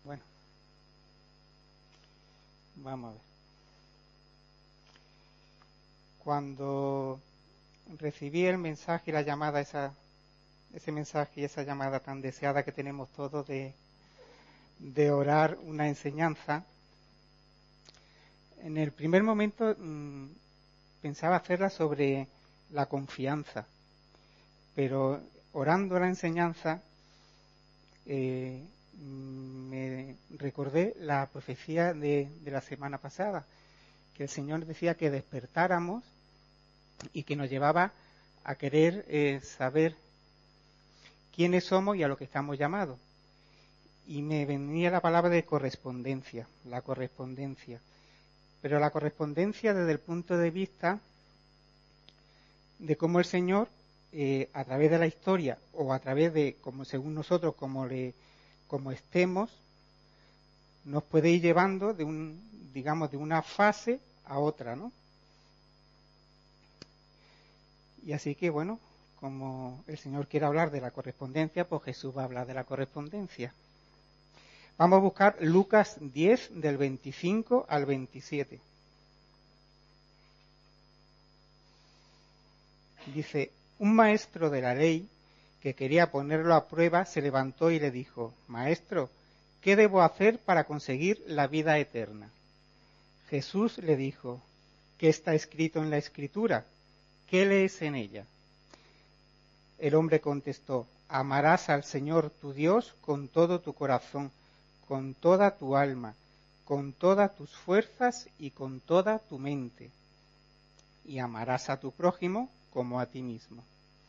Bueno, vamos a ver. Cuando recibí el mensaje y la llamada, ese mensaje y esa llamada tan deseada que tenemos todos de orar una enseñanza, en el primer momento pensaba hacerla sobre la confianza, pero orando la enseñanza me recordé la profecía de la semana pasada, que el Señor decía que despertáramos y que nos llevaba a querer saber quiénes somos y a lo que estamos llamados. Y me venía la palabra de correspondencia, la correspondencia. Pero la correspondencia desde el punto de vista de cómo el Señor, a través de la historia o a través de, como según nosotros, como estemos, nos puede ir llevando de una fase a otra, ¿no? Y así que, bueno, como el Señor quiere hablar de la correspondencia, pues Jesús va a hablar de la correspondencia. Vamos a buscar Lucas 10, del 25 al 27. Dice, un maestro de la ley que quería ponerlo a prueba se levantó y le dijo, Maestro, ¿qué debo hacer para conseguir la vida eterna? Jesús le dijo, ¿qué está escrito en la Escritura? ¿Qué lees en ella? El hombre contestó, amarás al Señor tu Dios con todo tu corazón, con toda tu alma, con todas tus fuerzas y con toda tu mente. Y amarás a tu prójimo como a ti mismo.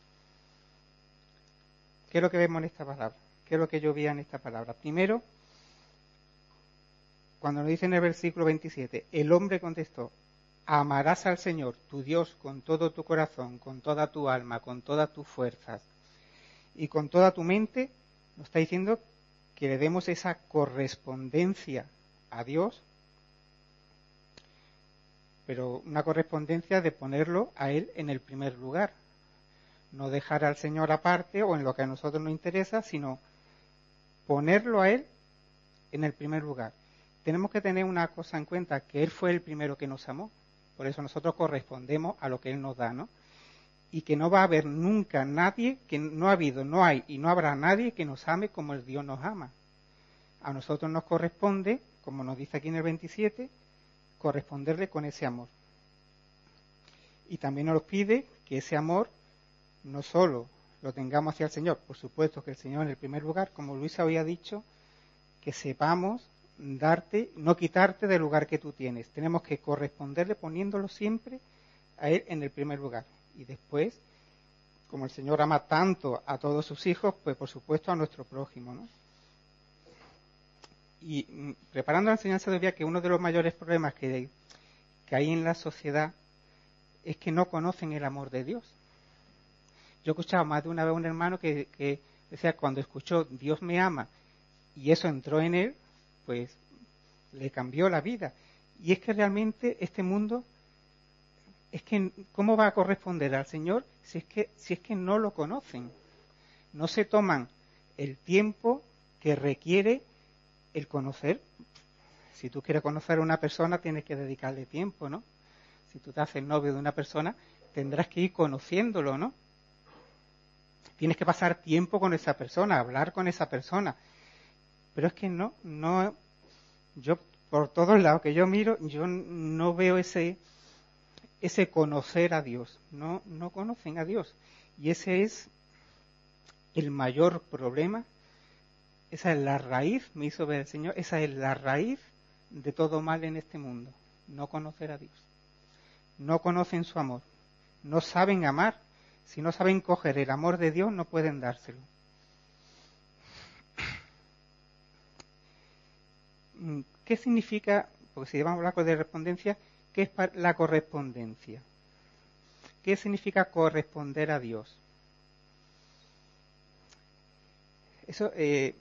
¿Qué es lo que vemos en esta palabra? ¿Qué es lo que yo vi en esta palabra? Primero, cuando nos dice en el versículo 27, el hombre contestó, amarás al Señor, tu Dios, con todo tu corazón, con toda tu alma, con todas tus fuerzas y con toda tu mente, nos está diciendo que le demos esa correspondencia a Dios, pero una correspondencia de ponerlo a Él en el primer lugar. No dejar al Señor aparte o en lo que a nosotros nos interesa, sino ponerlo a Él en el primer lugar. Tenemos que tener una cosa en cuenta, que Él fue el primero que nos amó. Por eso nosotros correspondemos a lo que Él nos da, ¿no? Y que no va a haber nunca nadie, que no ha habido, no hay y no habrá nadie que nos ame como el Dios nos ama. A nosotros nos corresponde, como nos dice aquí en el 27, corresponderle con ese amor. Y también nos pide que ese amor no solo lo tengamos hacia el Señor, por supuesto que el Señor en el primer lugar, como Luisa había dicho, que sepamos darte, no quitarte del lugar que tú tienes. Tenemos que corresponderle poniéndolo siempre a Él en el primer lugar. Y después, como el Señor ama tanto a todos sus hijos, pues por supuesto a nuestro prójimo, ¿no? Y preparando la enseñanza decía que uno de los mayores problemas que hay en la sociedad es que no conocen el amor de Dios. Yo he escuchado más de una vez a un hermano que decía, cuando escuchó Dios me ama y eso entró en él, pues le cambió la vida. Y es que realmente este mundo, es que ¿cómo va a corresponder al Señor si es que no lo conocen? No se toman el tiempo que requiere el conocer. Si tú quieres conocer a una persona, tienes que dedicarle tiempo, ¿no? Si tú te haces novio de una persona, tendrás que ir conociéndolo, ¿no? Tienes que pasar tiempo con esa persona, hablar con esa persona. Pero es que no, yo por todos lados que yo miro, yo no veo ese conocer a Dios. No conocen a Dios. Y ese es el mayor problema. Esa es la raíz, me hizo ver el Señor, esa es la raíz de todo mal en este mundo. No conocer a Dios. No conocen su amor. No saben amar. Si no saben coger el amor de Dios, no pueden dárselo. ¿Qué significa, porque si vamos a hablar de correspondencia, qué es la correspondencia? ¿Qué significa corresponder a Dios? Eso,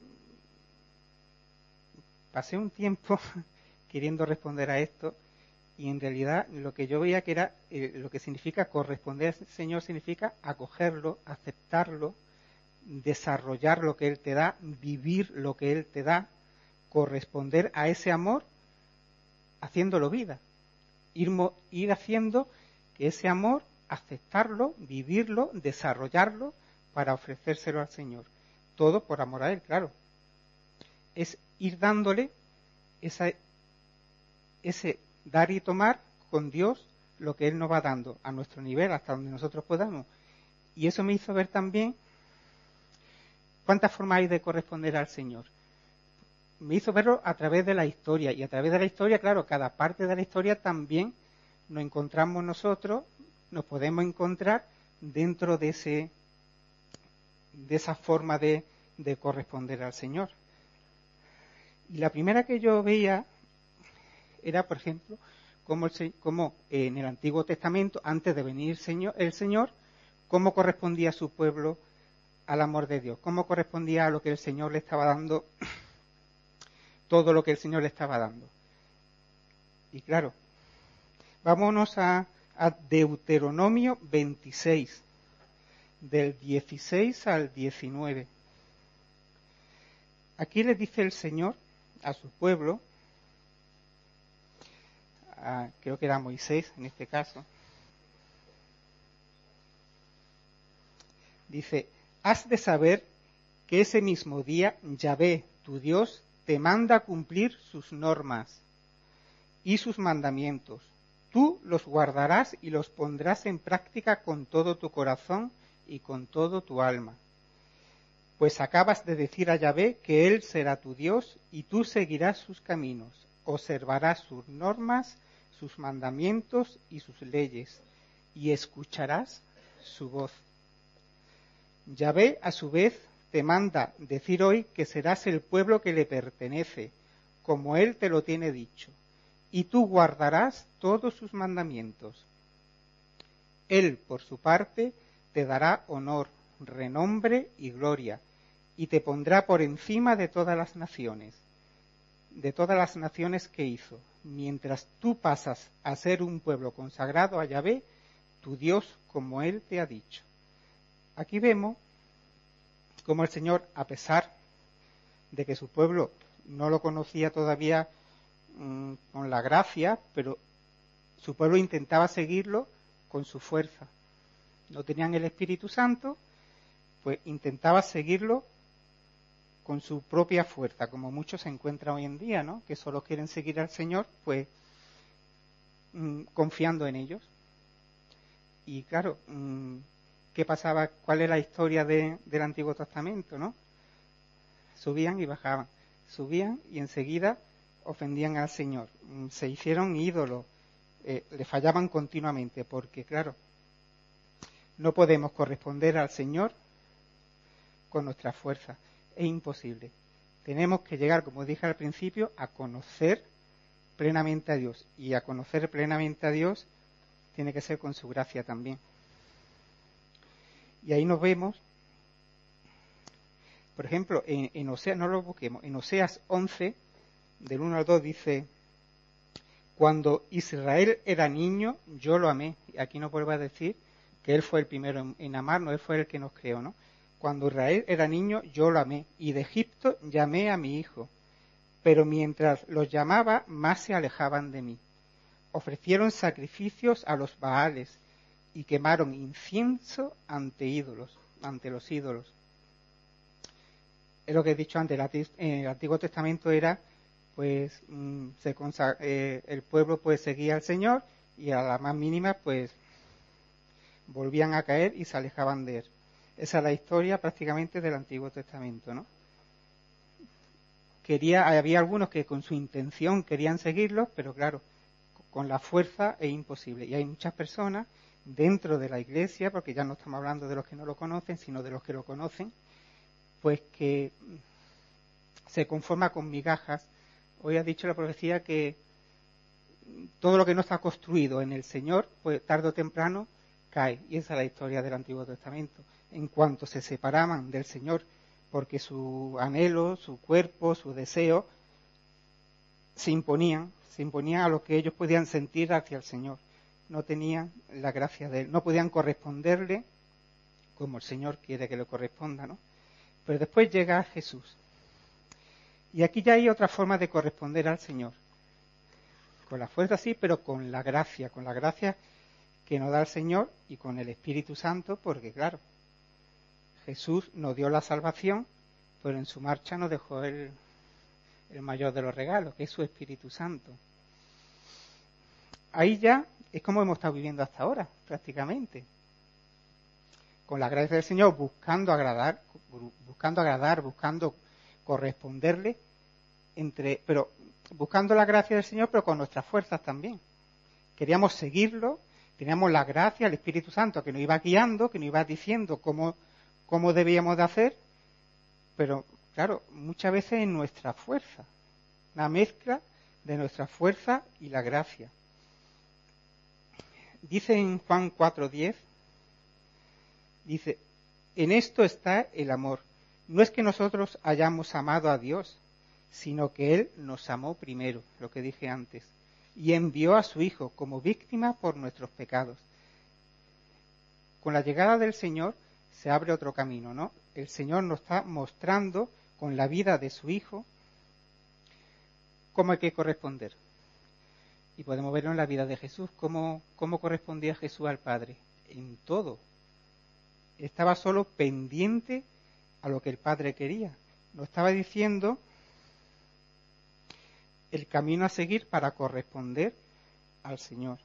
pasé un tiempo queriendo responder a esto y en realidad lo que yo veía que era, lo que significa corresponder al Señor significa acogerlo, aceptarlo, desarrollar lo que Él te da, vivir lo que Él te da, corresponder a ese amor haciéndolo vida. Ir haciendo que ese amor, aceptarlo, vivirlo, desarrollarlo para ofrecérselo al Señor. Todo por amor a Él, claro. Es ir dándole ese dar y tomar con Dios lo que Él nos va dando a nuestro nivel, hasta donde nosotros podamos. Y eso me hizo ver también cuántas formas hay de corresponder al Señor. Me hizo verlo a través de la historia. Y a través de la historia, claro, cada parte de la historia también nos encontramos nosotros, nos podemos encontrar dentro de esa forma de corresponder al Señor. Y la primera que yo veía era, por ejemplo, cómo en el Antiguo Testamento, antes de venir el Señor, cómo correspondía su pueblo al amor de Dios, cómo correspondía a lo que el Señor le estaba dando, todo lo que el Señor le estaba dando. Y claro, vámonos a Deuteronomio 26, del 16 al 19. Aquí le dice el Señor a su pueblo, creo que era Moisés en este caso, dice: has de saber que ese mismo día Yahvé, tu Dios, te manda cumplir sus normas y sus mandamientos. Tú los guardarás y los pondrás en práctica con todo tu corazón y con todo tu alma. Pues acabas de decir a Yahvé que Él será tu Dios y tú seguirás sus caminos, observarás sus normas, sus mandamientos y sus leyes, y escucharás su voz. Yahvé, a su vez, te manda decir hoy que serás el pueblo que le pertenece, como Él te lo tiene dicho, y tú guardarás todos sus mandamientos. Él, por su parte, te dará honor, renombre y gloria, y te pondrá por encima de todas las naciones que hizo, mientras tú pasas a ser un pueblo consagrado a Yahvé, tu Dios, como Él te ha dicho. Aquí vemos cómo el Señor, a pesar de que su pueblo no lo conocía todavía con la gracia, pero su pueblo intentaba seguirlo con su fuerza. No tenían el Espíritu Santo, pues intentaba seguirlo con su propia fuerza, como muchos se encuentran hoy en día, ¿no? Que solo quieren seguir al Señor, pues confiando en ellos. Y claro, ¿qué pasaba? ¿Cuál es la historia del Antiguo Testamento, no? Subían y bajaban, subían y enseguida ofendían al Señor, se hicieron ídolos, le fallaban continuamente, porque claro, no podemos corresponder al Señor con nuestra fuerza. Es imposible. Tenemos que llegar, como dije al principio, a conocer plenamente a Dios. Y a conocer plenamente a Dios tiene que ser con su gracia también. Y ahí nos vemos, por ejemplo, en Oseas, no lo busquemos, en Oseas 11, del 1 al 2 dice: cuando Israel era niño, yo lo amé. Y aquí nos vuelve a decir que Él fue el primero en amarnos, Él fue el que nos creó, ¿no? Cuando Israel era niño, yo lo amé, y de Egipto llamé a mi hijo. Pero mientras los llamaba, más se alejaban de mí. Ofrecieron sacrificios a los Baales y quemaron incienso ante los ídolos. Es lo que he dicho antes, en el Antiguo Testamento era, pues, el pueblo pues seguía al Señor y a la más mínima, pues, volvían a caer y se alejaban de Él. Esa es la historia prácticamente del Antiguo Testamento, ¿no? Había algunos que con su intención querían seguirlos, pero claro, con la fuerza es imposible. Y hay muchas personas dentro de la Iglesia, porque ya no estamos hablando de los que no lo conocen, sino de los que lo conocen, pues que se conforma con migajas. Hoy ha dicho la profecía que todo lo que no está construido en el Señor, pues tarde o temprano cae. Y esa es la historia del Antiguo Testamento. En cuanto se separaban del Señor, porque su anhelo, su cuerpo, su deseo, se imponían a lo que ellos podían sentir hacia el Señor. No tenían la gracia de Él, no podían corresponderle como el Señor quiere que le corresponda, ¿no? Pero después llega Jesús. Y aquí ya hay otra forma de corresponder al Señor. Con la fuerza sí, pero con la gracia que nos da el Señor y con el Espíritu Santo, porque claro, Jesús nos dio la salvación, pero en su marcha nos dejó el mayor de los regalos, que es su Espíritu Santo. Ahí ya es como hemos estado viviendo hasta ahora, prácticamente. Con la gracia del Señor, buscando agradar, buscando corresponderle, pero buscando la gracia del Señor, pero con nuestras fuerzas también. Queríamos seguirlo, teníamos la gracia, el Espíritu Santo que nos iba guiando, que nos iba diciendo cómo debíamos de hacer, pero claro, muchas veces en nuestra fuerza, una mezcla de nuestra fuerza y la gracia. Dice en Juan 4:10, dice, en esto está el amor. No es que nosotros hayamos amado a Dios, sino que Él nos amó primero, lo que dije antes, y envió a su Hijo como víctima por nuestros pecados. Con la llegada del Señor se abre otro camino, ¿no? El Señor nos está mostrando con la vida de su Hijo cómo hay que corresponder. Y podemos verlo en la vida de Jesús, cómo correspondía Jesús al Padre, en todo. Estaba solo pendiente a lo que el Padre quería. Nos estaba diciendo el camino a seguir para corresponder al Señor.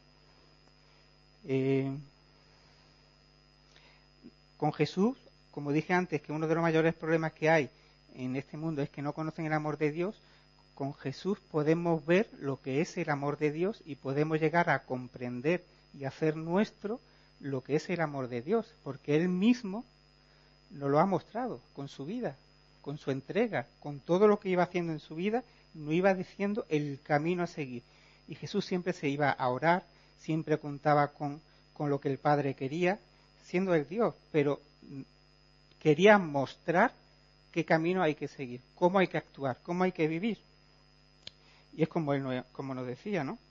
Con Jesús, como dije antes, que uno de los mayores problemas que hay en este mundo es que no conocen el amor de Dios. Con Jesús podemos ver lo que es el amor de Dios y podemos llegar a comprender y hacer nuestro lo que es el amor de Dios, porque Él mismo nos lo ha mostrado con su vida, con su entrega, con todo lo que iba haciendo en su vida, nos iba diciendo el camino a seguir. Y Jesús siempre se iba a orar, siempre contaba con lo que el Padre quería, siendo el Dios, pero quería mostrar qué camino hay que seguir, cómo hay que actuar, cómo hay que vivir. Y es como nos decía, ¿no?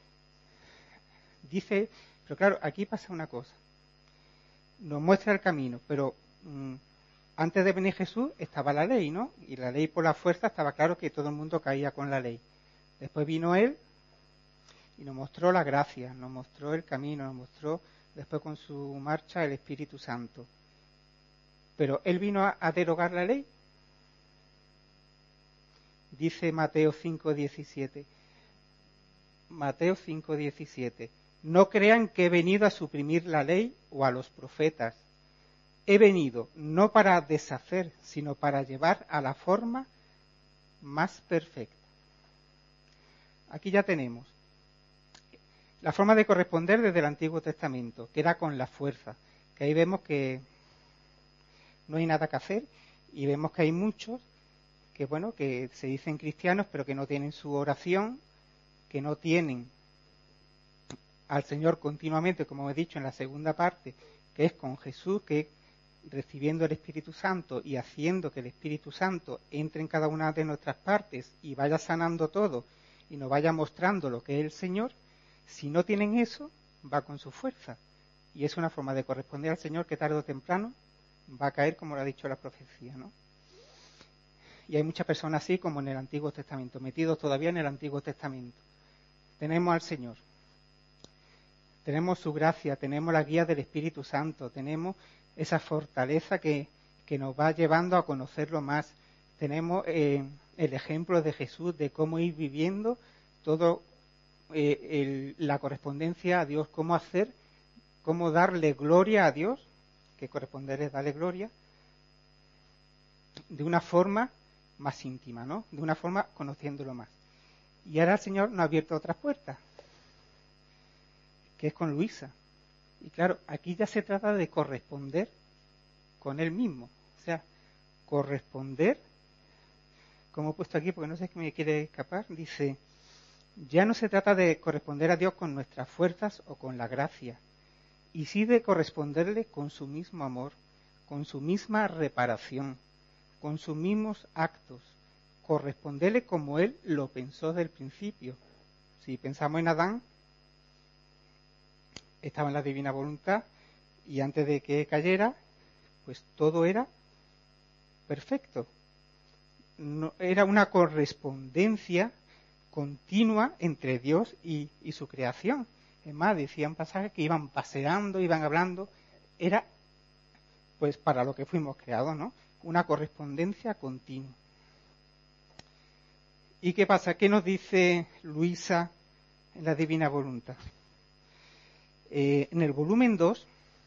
Dice, pero claro, aquí pasa una cosa. Nos muestra el camino, pero antes de venir Jesús estaba la ley, ¿no? Y la ley por la fuerza estaba claro que todo el mundo caía con la ley. Después vino Él y nos mostró la gracia, nos mostró el camino, nos mostró después con su marcha el Espíritu Santo. Pero Él vino a derogar la ley. Dice Mateo 5:17. Mateo 5:17. No crean que he venido a suprimir la ley o a los profetas. He venido no para deshacer, sino para llevar a la forma más perfecta. Aquí ya tenemos la forma de corresponder desde el Antiguo Testamento, que era con la fuerza, que ahí vemos que no hay nada que hacer y vemos que hay muchos que se dicen cristianos pero que no tienen su oración, que no tienen al Señor continuamente, como he dicho en la segunda parte, que es con Jesús, que recibiendo el Espíritu Santo y haciendo que el Espíritu Santo entre en cada una de nuestras partes y vaya sanando todo y nos vaya mostrando lo que es el Señor, si no tienen eso, va con su fuerza. Y es una forma de corresponder al Señor que tarde o temprano va a caer, como lo ha dicho la profecía, ¿no? Y hay muchas personas así como en el Antiguo Testamento, metidos todavía en el Antiguo Testamento. Tenemos al Señor, tenemos su gracia, tenemos la guía del Espíritu Santo, tenemos esa fortaleza que nos va llevando a conocerlo más. Tenemos el ejemplo de Jesús de cómo ir viviendo todo la correspondencia a Dios, cómo darle gloria a Dios, que corresponder es darle gloria, de una forma más íntima, ¿no? De una forma conociéndolo más. Y ahora el Señor nos ha abierto otras puertas, que es con Luisa. Y claro, aquí ya se trata de corresponder con Él mismo. O sea, corresponder, como he puesto aquí, porque no sé qué me quiere escapar, dice, ya no se trata de corresponder a Dios con nuestras fuerzas o con la gracia, y sí de corresponderle con su mismo amor, con su misma reparación, con sus mismos actos, corresponderle como Él lo pensó del principio. Si pensamos en Adán, estaba en la divina voluntad y antes de que cayera, pues todo era perfecto. era una correspondencia continua entre Dios y su creación. Es más, decían pasajes que iban paseando, iban hablando. Era, pues, para lo que fuimos creados, ¿no? Una correspondencia continua. ¿Y qué pasa? ¿Qué nos dice Luisa en la Divina Voluntad? En el volumen 2,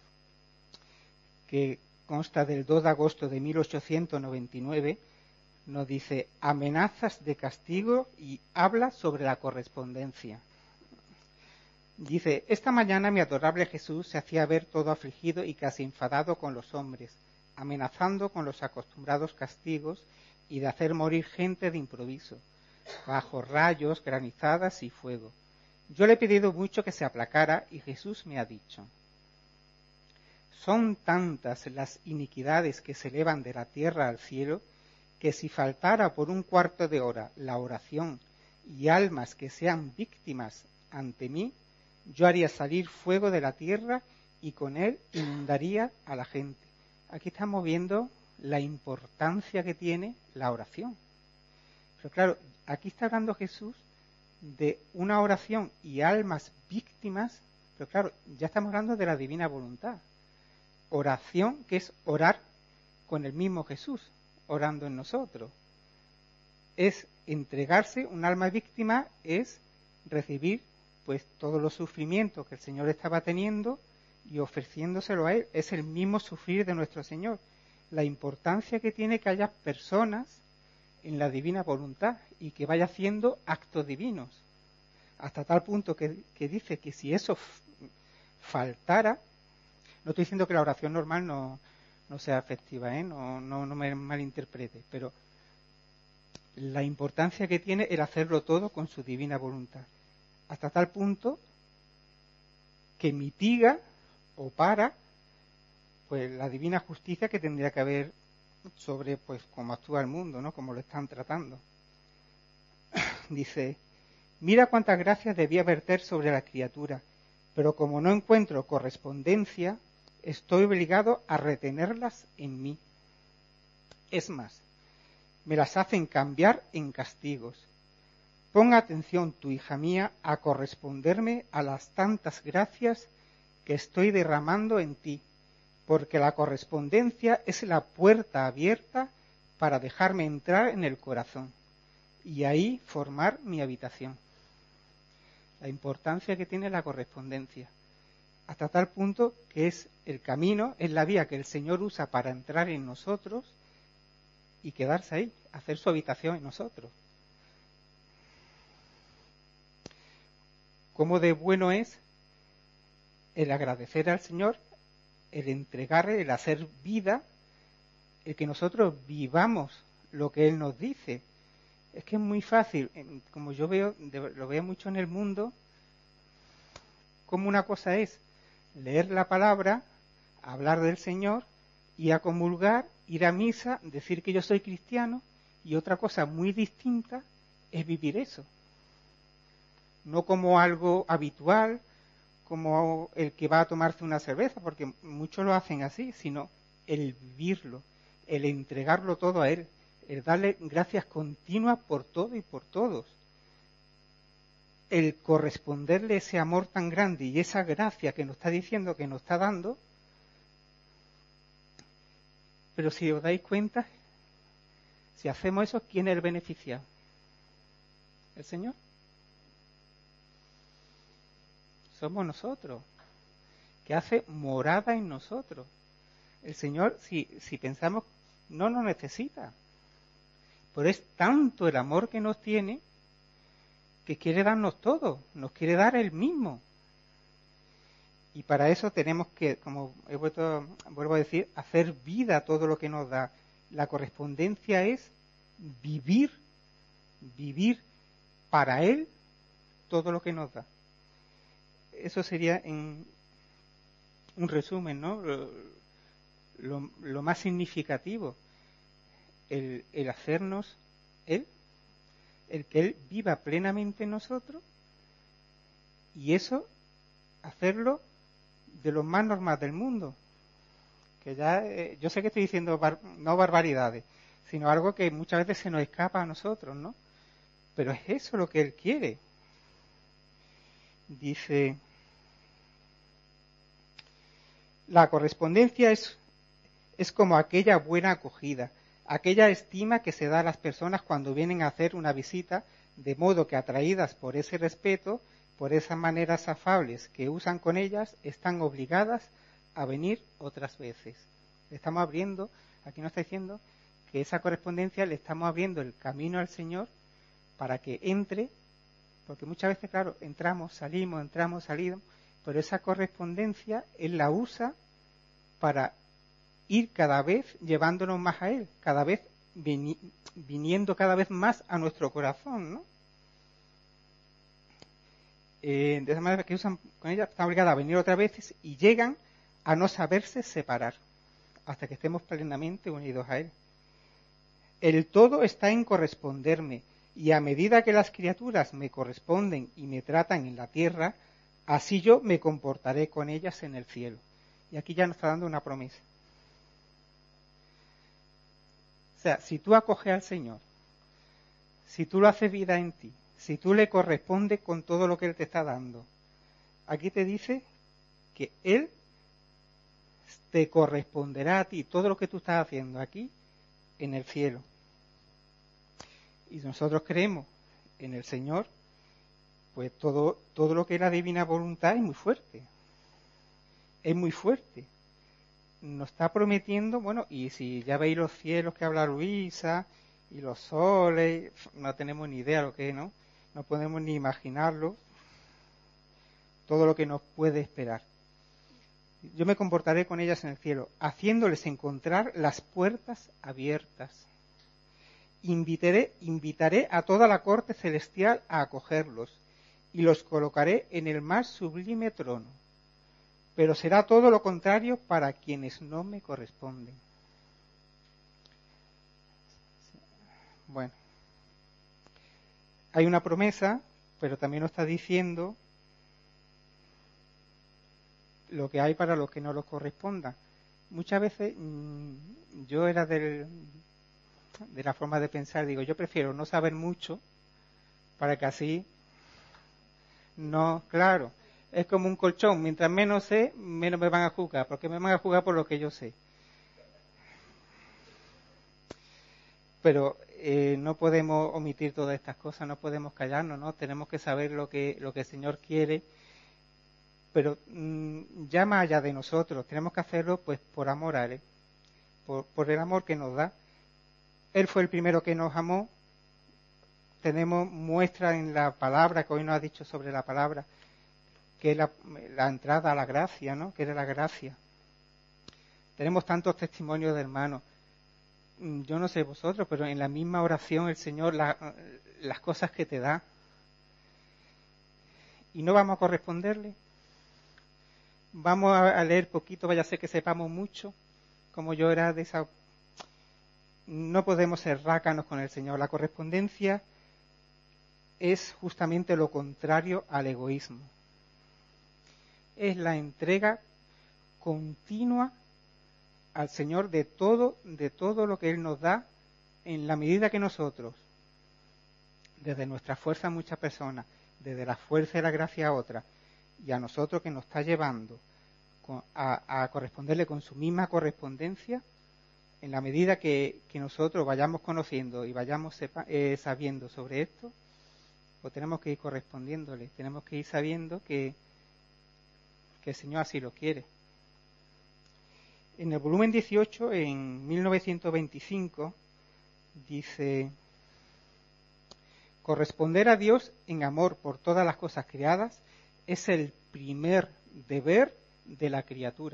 que consta del 2 de agosto de 1899, nos dice amenazas de castigo y habla sobre la correspondencia. Dice, esta mañana mi adorable Jesús se hacía ver todo afligido y casi enfadado con los hombres, amenazando con los acostumbrados castigos y de hacer morir gente de improviso, bajo rayos, granizadas y fuego. Yo le he pedido mucho que se aplacara y Jesús me ha dicho, son tantas las iniquidades que se elevan de la tierra al cielo, que si faltara por un cuarto de hora la oración y almas que sean víctimas ante mí, yo haría salir fuego de la tierra y con él inundaría a la gente. Aquí estamos viendo la importancia que tiene la oración. Pero claro, aquí está hablando Jesús de una oración y almas víctimas, pero claro, ya estamos hablando de la divina voluntad. Oración que es orar con el mismo Jesús, orando en nosotros. Es entregarse, un alma víctima es recibir pues todos los sufrimientos que el Señor estaba teniendo y ofreciéndoselo a Él. Es el mismo sufrir de nuestro Señor. La importancia que tiene que haya personas en la divina voluntad y que vaya haciendo actos divinos. Hasta tal punto que dice que si eso faltara, no estoy diciendo que la oración normal no sea efectiva, no me malinterprete, pero la importancia que tiene el hacerlo todo con su divina voluntad. Hasta tal punto que mitiga o para pues la divina justicia que tendría que haber sobre pues cómo actúa el mundo, ¿no? Cómo lo están tratando. Dice, mira cuántas gracias debía verter sobre la criatura, pero como no encuentro correspondencia, estoy obligado a retenerlas en mí. Es más, me las hacen cambiar en castigos. Ponga atención, tu hija mía, a corresponderme a las tantas gracias que estoy derramando en ti, porque la correspondencia es la puerta abierta para dejarme entrar en el corazón y ahí formar mi habitación. La importancia que tiene la correspondencia, hasta tal punto que es el camino, es la vía que el Señor usa para entrar en nosotros y quedarse ahí, hacer su habitación en nosotros. Cómo de bueno es el agradecer al Señor, el entregarle, el hacer vida, el que nosotros vivamos lo que Él nos dice. Es que es muy fácil, como yo lo veo mucho en el mundo, como una cosa es leer la palabra, hablar del Señor, ir a comulgar, ir a misa, decir que yo soy cristiano, y otra cosa muy distinta es vivir eso. No como algo habitual, como el que va a tomarse una cerveza, porque muchos lo hacen así, sino el vivirlo, el entregarlo todo a Él, el darle gracias continuas por todo y por todos, el corresponderle ese amor tan grande y esa gracia que nos está diciendo, que nos está dando. Pero si os dais cuenta, si hacemos eso, ¿quién es el beneficiado? ¿El Señor? Somos nosotros, que hace morada en nosotros. El Señor, si pensamos, no nos necesita, pero es tanto el amor que nos tiene que quiere darnos todo, nos quiere dar Él mismo. Y para eso tenemos que, como vuelvo a decir, hacer vida todo lo que nos da. La correspondencia es vivir para Él todo lo que nos da. Eso sería en un resumen, ¿no? Lo más significativo, el hacernos Él, el que Él viva plenamente en nosotros, y eso, hacerlo de lo más normal del mundo. Que ya, yo sé que estoy diciendo no barbaridades, sino algo que muchas veces se nos escapa a nosotros, ¿no? Pero es eso lo que Él quiere. Dice, la correspondencia es como aquella buena acogida, aquella estima que se da a las personas cuando vienen a hacer una visita, de modo que atraídas por ese respeto, por esas maneras afables que usan con ellas, están obligadas a venir otras veces. Le estamos abriendo, aquí nos está diciendo que esa correspondencia le estamos abriendo el camino al Señor para que entre, porque muchas veces, claro, entramos, salimos, pero esa correspondencia Él la usa para ir cada vez llevándonos más a Él, cada vez viniendo cada vez más a nuestro corazón, ¿no? De esa manera que usan con ella, están obligadas a venir otras veces y llegan a no saberse separar hasta que estemos plenamente unidos a Él. El todo está en corresponderme, y a medida que las criaturas me corresponden y me tratan en la tierra, así yo me comportaré con ellas en el cielo. Y aquí ya nos está dando una promesa. O sea, si tú acoges al Señor, si tú lo haces vida en ti, si tú le correspondes con todo lo que Él te está dando, aquí te dice que Él te corresponderá a ti todo lo que tú estás haciendo aquí en el cielo. Y nosotros creemos en el Señor, pues todo lo que es la divina voluntad es muy fuerte. Es muy fuerte. Nos está prometiendo, bueno, y si ya veis los cielos que habla Luisa, y los soles, no tenemos ni idea lo que es, ¿no? No podemos ni imaginarlo, todo lo que nos puede esperar. Yo me comportaré con ellas en el cielo, haciéndoles encontrar las puertas abiertas. Invitaré a toda la corte celestial a acogerlos, y los colocaré en el más sublime trono. Pero será todo lo contrario para quienes no me corresponden. Bueno, hay una promesa, pero también nos está diciendo lo que hay para los que no los correspondan. Muchas veces yo era de la forma de pensar, digo, yo prefiero no saber mucho para que así no, claro, es como un colchón, mientras menos sé, menos me van a juzgar, porque me van a juzgar por lo que yo sé. Pero no podemos omitir todas estas cosas, no podemos callarnos, ¿no? Tenemos que saber lo que el Señor quiere, pero ya más allá de nosotros, tenemos que hacerlo pues por amor a Él, por el amor que nos da. Él fue el primero que nos amó. Tenemos muestra en la palabra que hoy nos ha dicho sobre la palabra, que es la entrada a la gracia, ¿no? Que era la gracia. Tenemos tantos testimonios de hermanos. Yo no sé vosotros, pero en la misma oración el Señor las cosas que te da. ¿Y no vamos a corresponderle? Vamos a leer poquito, vaya a ser que sepamos mucho, como yo era de esa. No podemos ser rácanos con el Señor. La correspondencia es justamente lo contrario al egoísmo. Es la entrega continua al Señor de todo lo que Él nos da, en la medida que nosotros, desde nuestra fuerza a muchas personas, desde la fuerza y la gracia a otras, y a nosotros que nos está llevando a corresponderle con su misma correspondencia, en la medida que nosotros vayamos conociendo y vayamos sabiendo sobre esto, pues tenemos que ir correspondiéndole, tenemos que ir sabiendo que el Señor así lo quiere. En el volumen 18, en 1925, dice: corresponder a Dios en amor por todas las cosas creadas es el primer deber de la criatura.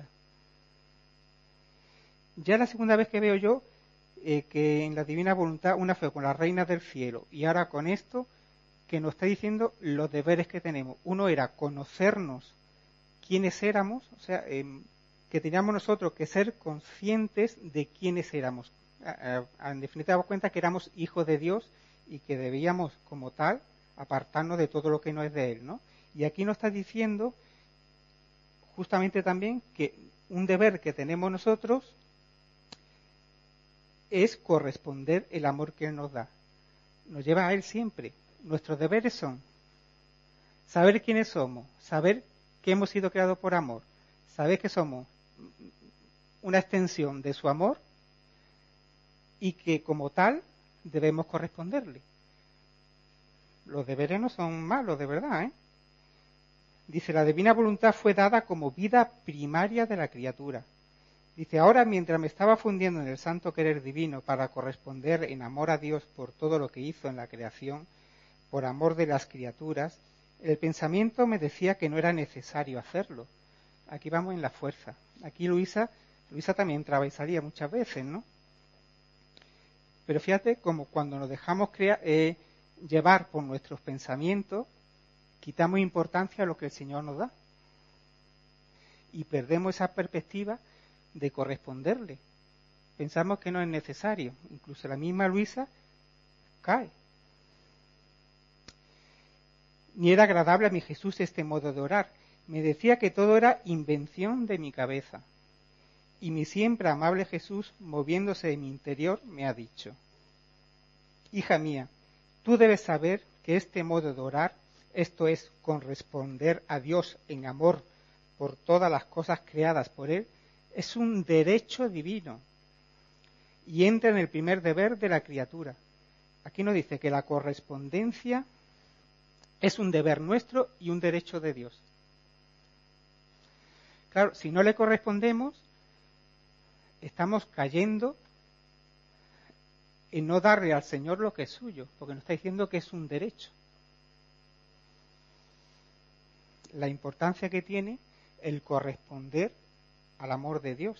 Ya la segunda vez que veo yo que en la divina voluntad, una fue con las reinas del cielo y ahora con esto, que nos está diciendo los deberes que tenemos. Uno era conocernos quiénes éramos, o sea, que teníamos nosotros que ser conscientes de quiénes éramos. En definitiva, damos cuenta que éramos hijos de Dios y que debíamos, como tal, apartarnos de todo lo que no es de Él, ¿no? Y aquí nos está diciendo justamente también que un deber que tenemos nosotros es corresponder el amor que Él nos da. Nos lleva a Él siempre. Nuestros deberes son saber quiénes somos, saber que hemos sido creados por amor, saber que somos una extensión de su amor y que como tal debemos corresponderle. Los deberes no son malos, de verdad, ¿eh? Dice, la divina voluntad fue dada como vida primaria de la criatura. Dice, ahora mientras me estaba fundiendo en el santo querer divino para corresponder en amor a Dios por todo lo que hizo en la creación, por amor de las criaturas, el pensamiento me decía que no era necesario hacerlo. Aquí vamos en la fuerza. Aquí Luisa también entraba y salía muchas veces, ¿no? Pero fíjate como cuando nos dejamos llevar por nuestros pensamientos, quitamos importancia a lo que el Señor nos da. Y perdemos esa perspectiva de corresponderle. Pensamos que no es necesario. Incluso la misma Luisa cae. Ni era agradable a mi Jesús este modo de orar. Me decía que todo era invención de mi cabeza. Y mi siempre amable Jesús, moviéndose en mi interior, me ha dicho: hija mía, tú debes saber que este modo de orar, esto es, corresponder a Dios en amor por todas las cosas creadas por Él, es un derecho divino y entra en el primer deber de la criatura. Aquí nos dice que la correspondencia es un deber nuestro y un derecho de Dios. Claro, si no le correspondemos, estamos cayendo en no darle al Señor lo que es suyo, porque nos está diciendo que es un derecho. La importancia que tiene el corresponder al amor de Dios.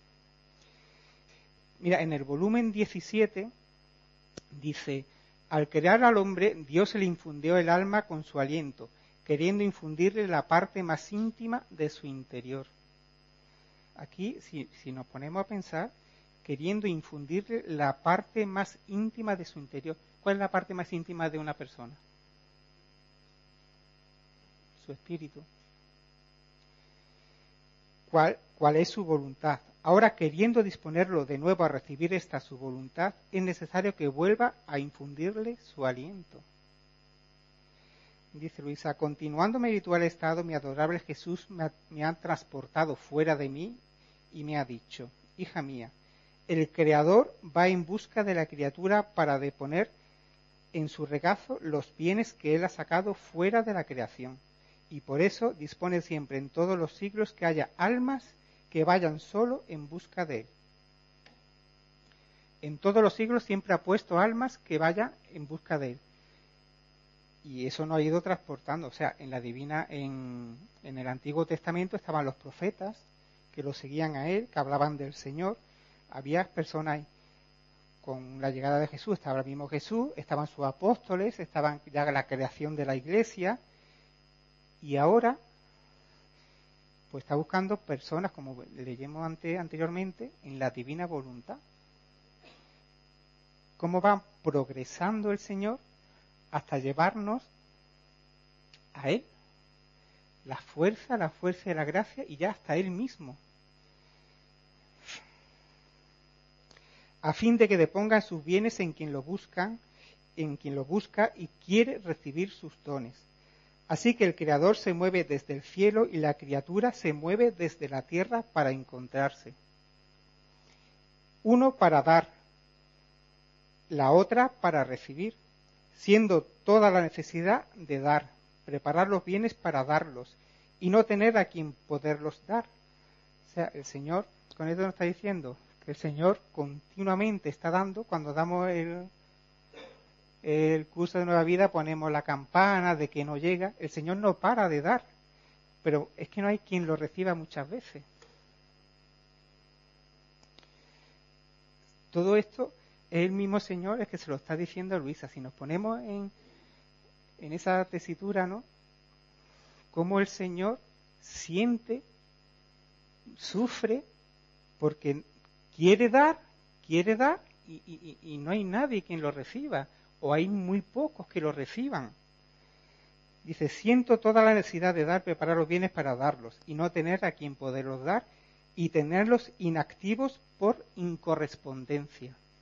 Mira, en el volumen 17 dice: al crear al hombre, Dios le infundió el alma con su aliento, queriendo infundirle la parte más íntima de su interior. Aquí, si nos ponemos a pensar, queriendo infundirle la parte más íntima de su interior. ¿Cuál es la parte más íntima de una persona? Su espíritu. ¿Cuál es su voluntad? Ahora, queriendo disponerlo de nuevo a recibir esta su voluntad, es necesario que vuelva a infundirle su aliento. Dice Luisa: continuando mi habitual estado, mi adorable Jesús me ha transportado fuera de mí y me ha dicho: hija mía, el Creador va en busca de la criatura para deponer en su regazo los bienes que Él ha sacado fuera de la creación, y por eso dispone siempre en todos los siglos que haya almas que vayan solo en busca de Él. En todos los siglos siempre ha puesto almas que vayan en busca de Él. Y eso nos ha ido transportando. O sea, en el Antiguo Testamento estaban los profetas que lo seguían a Él, que hablaban del Señor. Había personas, con la llegada de Jesús, estaba el mismo Jesús, estaban sus apóstoles, estaban ya la creación de la iglesia, y ahora pues está buscando personas, como leímos anteriormente, en la divina voluntad. Cómo va progresando el Señor hasta llevarnos a Él, la fuerza de la gracia, y ya hasta Él mismo, a fin de que depongan sus bienes en quien lo busca y quiere recibir sus dones. Así que el Creador se mueve desde el cielo y la criatura se mueve desde la tierra para encontrarse. Uno para dar, la otra para recibir, siendo toda la necesidad de dar, preparar los bienes para darlos y no tener a quien poderlos dar. O sea, el Señor, con esto nos está diciendo que el Señor continuamente está dando. Cuando damos el curso de Nueva Vida, ponemos la campana de que no llega. El Señor no para de dar, pero es que no hay quien lo reciba muchas veces. Todo esto es el mismo Señor el que se lo está diciendo a Luisa. Si nos ponemos en esa tesitura, ¿no? Cómo el Señor siente, sufre, porque quiere dar y no hay nadie quien lo reciba, o hay muy pocos que lo reciban. Dice: siento toda la necesidad de dar, preparar los bienes para darlos y no tener a quien poderlos dar, y tenerlos inactivos por incorrespondencia.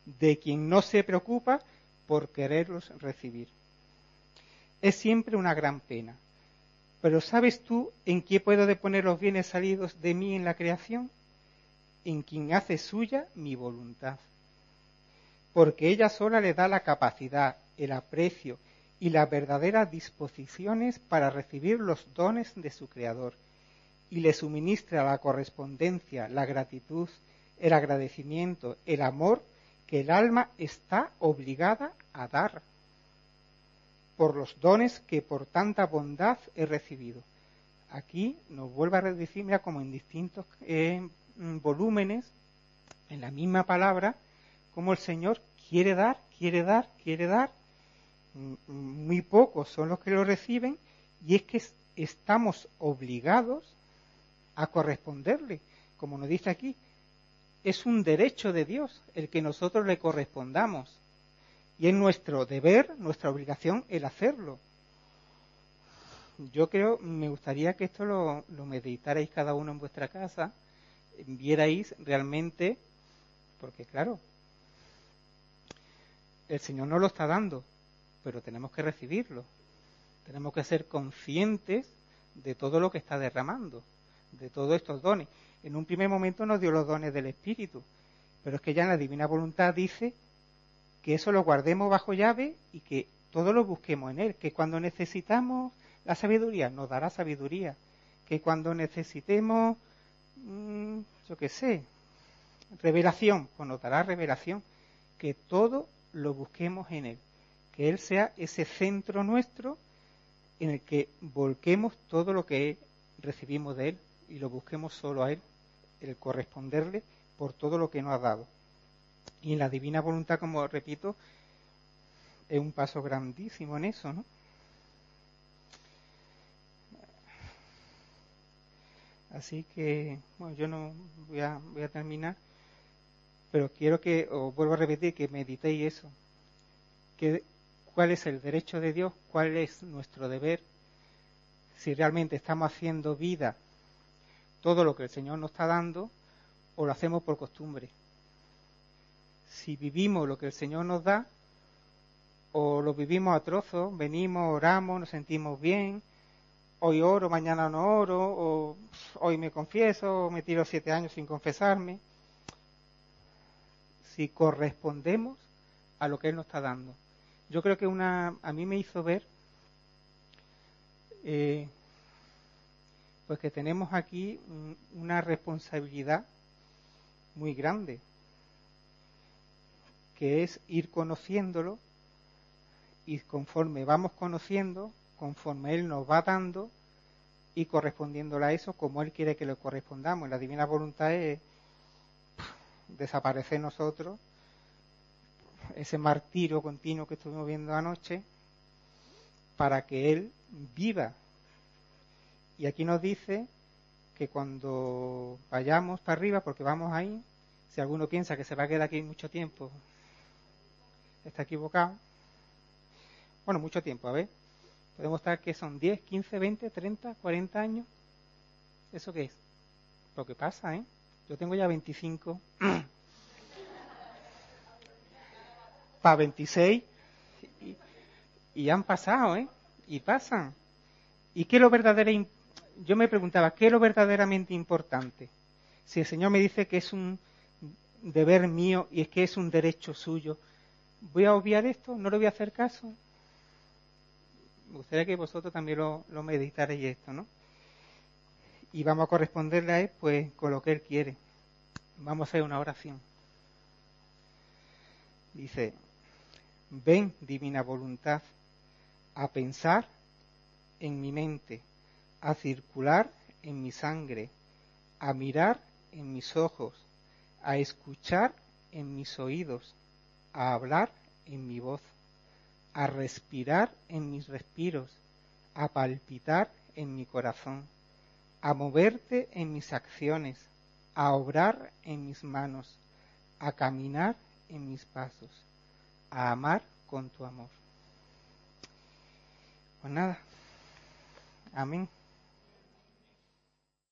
de quien no se preocupa por quererlos recibir. Es siempre una gran pena. Pero ¿sabes tú en qué puedo deponer los bienes salidos de mí en la creación? En quien hace suya mi voluntad. Porque ella sola le da la capacidad, el aprecio y las verdaderas disposiciones para recibir los dones de su Creador, y le suministra la correspondencia, la gratitud, el agradecimiento, el amor que el alma está obligada a dar por los dones que por tanta bondad he recibido. Aquí nos vuelve a decir, mira, como en distintos volúmenes, en la misma palabra, como el Señor quiere dar, quiere dar, quiere dar. Muy pocos son los que lo reciben, y es que estamos obligados a corresponderle, como nos dice aquí. Es un derecho de Dios el que nosotros le correspondamos, y es nuestro deber, nuestra obligación el hacerlo. Yo creo, me gustaría que esto lo meditarais cada uno en vuestra casa, vierais realmente, porque claro, el Señor nos lo está dando, pero tenemos que recibirlo. Tenemos que ser conscientes de todo lo que está derramando, de todos estos dones. En un primer momento nos dio los dones del Espíritu, pero es que ya en la divina voluntad dice que eso lo guardemos bajo llave y que todo lo busquemos en Él, que cuando necesitamos la sabiduría, nos dará sabiduría, que cuando necesitemos, yo qué sé, revelación, pues nos dará revelación, que todo lo busquemos en Él, que Él sea ese centro nuestro en el que volquemos todo lo que recibimos de Él y lo busquemos solo a Él, el corresponderle por todo lo que nos ha dado. Y en la divina voluntad, como repito, es un paso grandísimo en eso, ¿no? Así que, bueno, yo no voy a terminar, pero quiero que, os vuelvo a repetir, que meditéis eso. ¿Cuál es el derecho de Dios? ¿Cuál es nuestro deber? Si realmente estamos haciendo vida todo lo que el Señor nos está dando, o lo hacemos por costumbre. Si vivimos lo que el Señor nos da, o lo vivimos a trozos, venimos, oramos, nos sentimos bien, hoy oro, mañana no oro, o hoy me confieso, o me tiro 7 años sin confesarme. Si correspondemos a lo que Él nos está dando. Yo creo que a mí me hizo ver pues que tenemos aquí una responsabilidad muy grande, que es ir conociéndolo, y conforme vamos conociendo, conforme Él nos va dando, y correspondiéndole a eso como Él quiere que le correspondamos. La divina voluntad es desaparecer nosotros, ese martirio continuo que estuvimos viendo anoche, para que Él viva. Y aquí nos dice que cuando vayamos para arriba, porque vamos ahí, si alguno piensa que se va a quedar aquí mucho tiempo, está equivocado. Bueno, mucho tiempo, a ver. Podemos estar, que son 10, 15, 20, 30, 40 años. ¿Eso qué es? Lo que pasa, ¿eh? Yo tengo ya 25. Para 26. Y han pasado, ¿eh? Y pasan. ¿Y qué es lo verdadero? Yo me preguntaba, ¿qué es lo verdaderamente importante? Si el Señor me dice que es un deber mío y es que es un derecho suyo, ¿voy a obviar esto? ¿No le voy a hacer caso? Me gustaría que vosotros también lo meditarais esto, ¿no? Y vamos a corresponderle a Él, pues, con lo que Él quiere. Vamos a hacer una oración. Dice: ven, divina voluntad, a pensar en mi mente, a circular en mi sangre, a mirar en mis ojos, a escuchar en mis oídos, a hablar en mi voz, a respirar en mis respiros, a palpitar en mi corazón, a moverte en mis acciones, a obrar en mis manos, a caminar en mis pasos, a amar con tu amor. Pues nada, amén.